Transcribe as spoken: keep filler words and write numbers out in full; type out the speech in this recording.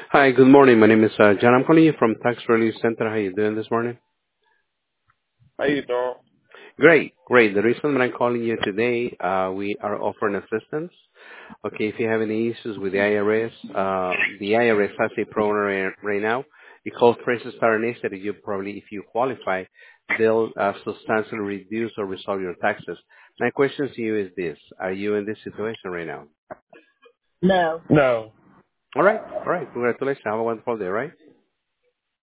Hi, good morning. My name is uh, John. I'm calling you from Tax Relief Center. How you doing this morning? How you doing? Great, great. The reason that I'm calling you today, uh, we are offering assistance. Okay, if you have any issues with the I R S, uh, the I R S has a program right right now. It's called Fresh Start Initiative. You probably, if you qualify, they'll uh, substantially reduce or resolve your taxes. My question to you is this: are you in this situation right now? No. No. All right, all right. Congratulations. Have a wonderful day, all right?